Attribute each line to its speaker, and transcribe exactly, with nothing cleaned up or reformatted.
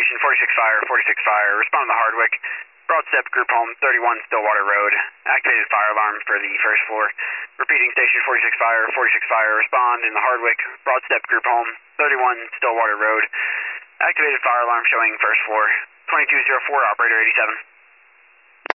Speaker 1: station, forty-six fire, forty-six fire, respond to the Hardwick. Broad step, group home, thirty-one Stillwater Road. Activated fire alarm for the first floor. Repeating station, forty-six fire, forty-six fire, respond in the Hardwick. Broad step, group home, thirty-one Stillwater Road. Activated fire alarm showing first floor. twenty-two oh four, operator eighty-seven.